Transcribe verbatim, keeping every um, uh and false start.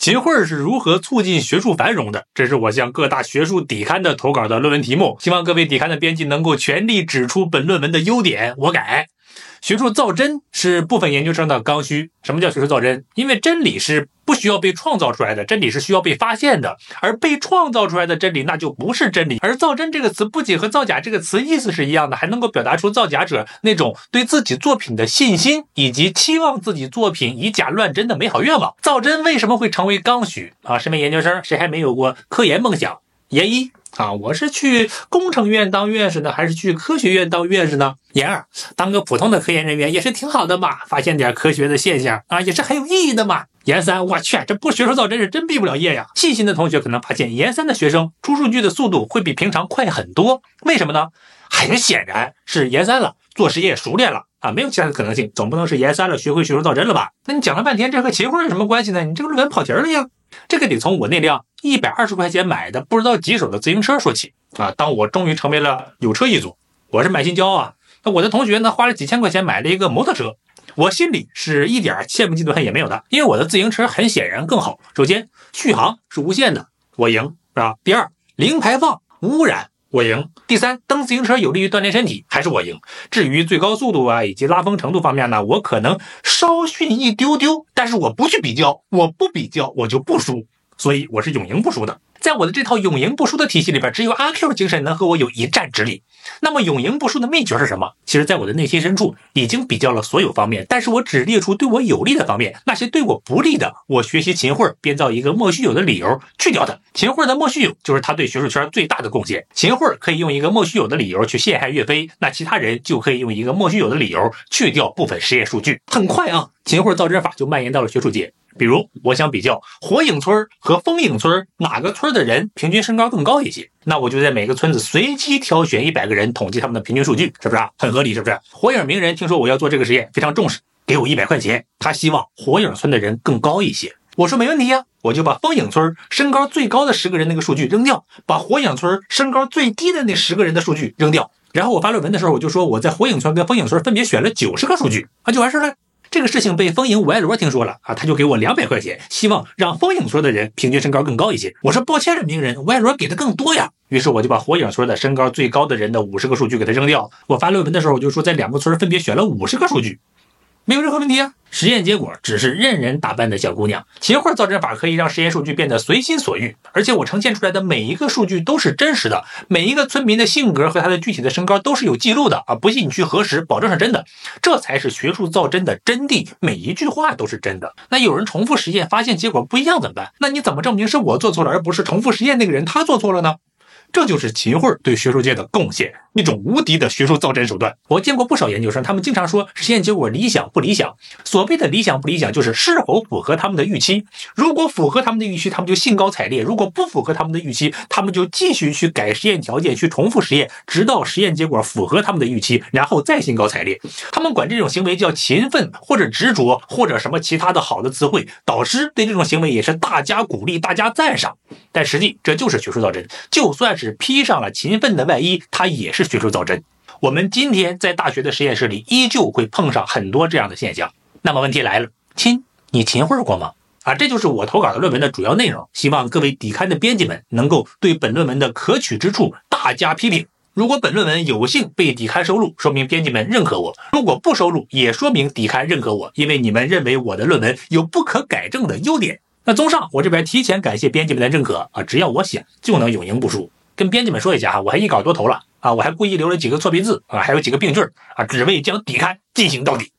秦桧是如何促进学术繁荣的？这是我向各大学术底刊的投稿的论文题目，希望各位底刊的编辑能够全力指出本论文的优点，我改。学术造真是部分研究生的刚需。什么叫学术造真？因为真理是不需要被创造出来的，真理是需要被发现的，而被创造出来的真理那就不是真理。而造真这个词不仅和造假这个词意思是一样的，还能够表达出造假者那种对自己作品的信心，以及期望自己作品以假乱真的美好愿望。造真为什么会成为刚需啊？身为研究生，谁还没有过科研梦想？研一啊，我是去工程院当院士呢，还是去科学院当院士呢？研二，当个普通的科研人员也是挺好的嘛，发现点科学的现象啊，也是很有意义的嘛。研三，我去，这不学术造真是真毕不了业呀。细心的同学可能发现，研三的学生出数据的速度会比平常快很多，为什么呢？很显然是研三了，做实验熟练了啊，没有其他的可能性，总不能是研三了学会学术造真了吧？那你讲了半天，这和秦桧有什么关系呢？你这个论文跑题了呀。这个得从我那辆一百二十块钱买的不知道几手的自行车说起啊！当我终于成为了有车一族，我是满心骄傲啊！那我的同学呢，花了几千块钱买了一个摩托车，我心里是一点羡慕嫉妒恨也没有的，因为我的自行车很显然更好。首先，续航是无限的，我赢，是吧？第二，零排放无污染，我赢。第三，蹬自行车有利于锻炼身体，还是我赢。至于最高速度啊以及拉风程度方面呢，我可能稍逊一丢丢，但是我不去比较，我不比较我就不输，所以我是永赢不输的。在我的这套永赢不输的体系里边，只有阿 Q 精神能和我有一战之力。那么永赢不输的秘诀是什么？其实在我的内心深处已经比较了所有方面，但是我只列出对我有利的方面，那些对我不利的，我学习秦桧编造一个莫须有的理由去掉它。秦桧的莫须有就是他对学术圈最大的贡献。秦桧可以用一个莫须有的理由去陷害岳飞，那其他人就可以用一个莫须有的理由去掉部分实验数据。很快啊，秦桧造真法就蔓延到了学术界。比如我想比较火影村和风影村哪个村的人平均身高更高一些，那我就在每个村子随机挑选一百个人统计他们的平均数据，是不是啊？很合理，是不是？火影鸣人听说我要做这个实验，非常重视，给我一百块钱，他希望火影村的人更高一些。我说没问题呀、啊，我就把风影村身高最高的十个人那个数据扔掉，把火影村身高最低的那十个人的数据扔掉。然后我发论文的时候，我就说我在火影村跟风影村分别选了九十个数据，啊，就完事了。这个事情被风影五爱罗听说了啊，他就给我两百块钱，希望让风影村的人平均身高更高一些。我说抱歉了，鸣人，五爱罗给的更多呀。于是我就把火影村的身高最高的人的五十个数据给他扔掉。我发论文的时候，我就说在两个村分别选了五十个数据，没有任何问题啊。实验结果只是任人打扮的小姑娘。秦桧造真法可以让实验数据变得随心所欲，而且我呈现出来的每一个数据都是真实的，每一个村民的性格和他的具体的身高都是有记录的啊！不信你去核实，保证是真的。这才是学术造真的真谛，每一句话都是真的。那有人重复实验发现结果不一样怎么办？那你怎么证明是我做错了，而不是重复实验那个人他做错了呢？这就是秦桧对学术界的贡献，一种无敌的学术造真手段。我见过不少研究生，他们经常说实验结果理想不理想。所谓的理想不理想，就是是否符合他们的预期。如果符合他们的预期，他们就兴高采烈；如果不符合他们的预期，他们就继续去改实验条件，去重复实验，直到实验结果符合他们的预期，然后再兴高采烈。他们管这种行为叫勤奋，或者执着，或者什么其他的好的词汇。导师对这种行为也是大家鼓励，大家赞赏。但实际这就是学术造真，就算是披上了勤奋的外衣，它也是学术造真。我们今天在大学的实验室里依旧会碰上很多这样的现象。那么问题来了，亲，你秦桧过吗？啊，这就是我投稿的论文的主要内容，希望各位底刊的编辑们能够对本论文的可取之处大加批评。如果本论文有幸被底刊收录，说明编辑们认可我；如果不收录，也说明底刊认可我，因为你们认为我的论文有不可改正的优点。那综上，我这边提前感谢编辑们的认可啊，只要我想就能永赢不输。跟编辑们说一下哈，我还一稿多投了啊，我还故意留了几个错别字啊，还有几个病句啊，只为将底刊进行到底。